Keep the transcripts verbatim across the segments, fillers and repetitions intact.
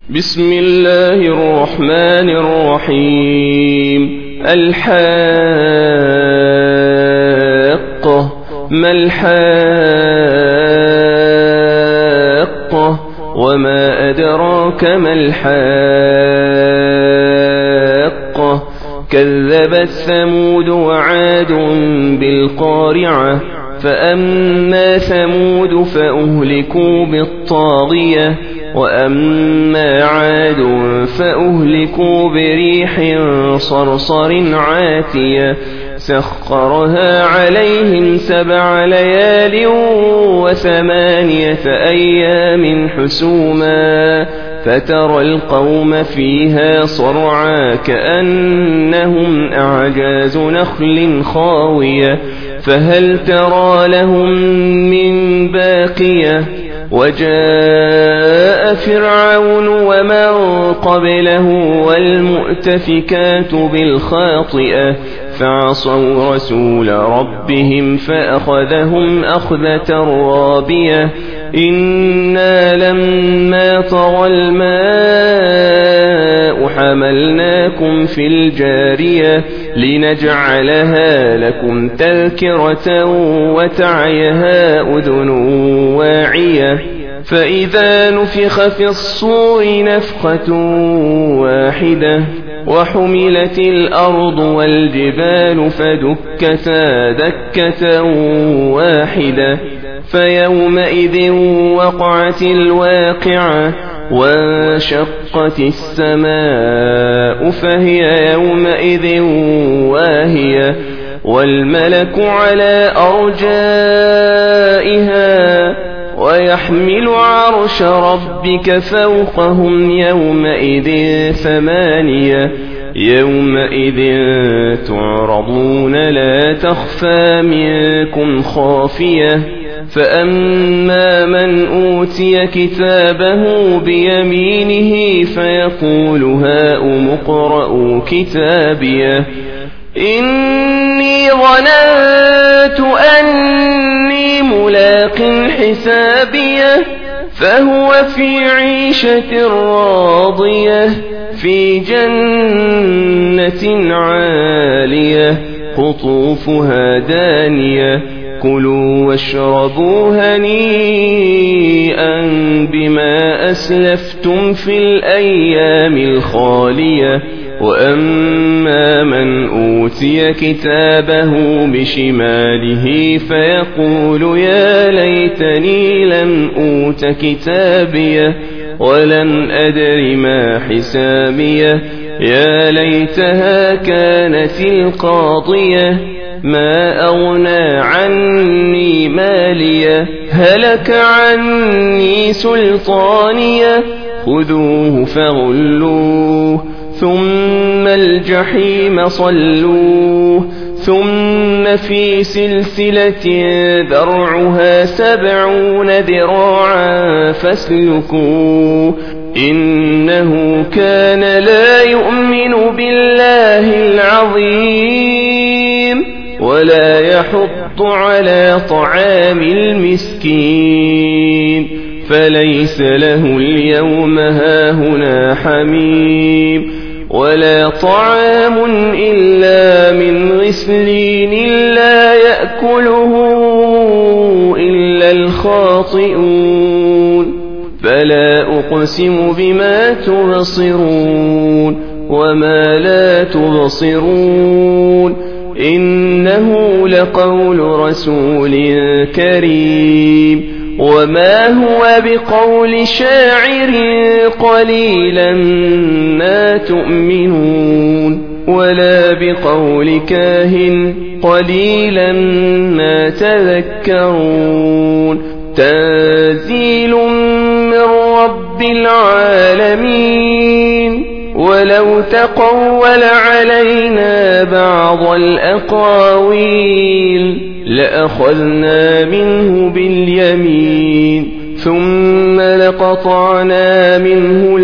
بسم الله الرحمن الرحيم. الحاقة. ما الحاقة وما أدراك ما الحاقة. كذبت ثمود وعاد بالقارعة. فأما ثمود فأهلكوا بالطاغية وأما عاد فأهلكوا بريح صرصر عاتية سخرها عليهم سبع ليال وثمانية أيام حسوما فترى القوم فيها صرعا كأنهم أعجاز نخل خاوية فهل ترى لهم من باقية. وجاء فرعون ومن قبله والمؤتفكات بالخاطئة فعصوا رسول ربهم فأخذهم أخذة رابية. إنا لما طغى الماء حملناكم في الجارية لنجعلها لكم تذكرة وتعيها أذن واعية. فإذا نفخ في الصور نفخة واحدة وحملت الأرض والجبال فدكتا دكة واحدة فيومئذ وقعت الواقعة وانشقت السماء فهي يومئذ واهية والملك على أرجائها ويحمل عرش ربك فوقهم يومئذ ثمانية. يومئذ تعرضون لا تخفى منكم خافية. فأما من أوتي كتابه بيمينه فيقول هاؤم اقرءوا كتابيه إني ظننت أني ملاق حسابيه فهو في عيشة راضية في جنة عالية قطوفها دانية. كلوا واشربوا هنيئا بما أسلفتم في الأيام الخالية. وأما من أوتي كتابه بشماله فيقول يا ليتني لم أوت كتابيه ولم أدر ما حسابيه يا ليتها كانت القاضية ما أغنى عني ماليه هلك عني سلطانيه خذوه فغلوه ثم الجحيم صلوه ثم في سلسلة ذرعها سبعون ذراعا فاسلكوه إنه كان لا يؤمن بالله العظيم ولا يحض على طعام المسكين فليس له اليوم هاهنا حميم ولا طعام إلا من غسلين لا يأكله إلا الخاطئون. فلا أقسم بما تبصرون وما لا تبصرون إنه لقول رسول كريم وما هو بقول شاعر قليلا ما تؤمنون ولا بقول كاهن قليلا ما تذكرون. تنزيل من رب العالمين ولو تقول علينا بعض الأقاويل لأخذنا منه باليمين ثم لقطعنا منه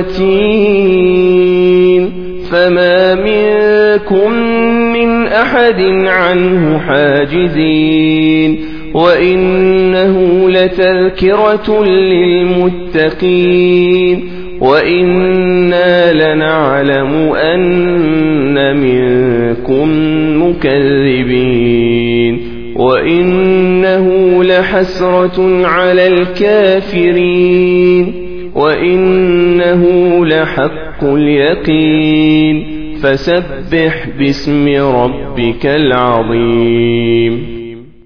الوتين فما منكم من أحد عنه حاجزين وإنه لتذكرة للمتقين وإنا لنعلم أن منكم مكذبين وإنه لحسرة على الكافرين وإنه لحق اليقين فسبح باسم ربك العظيم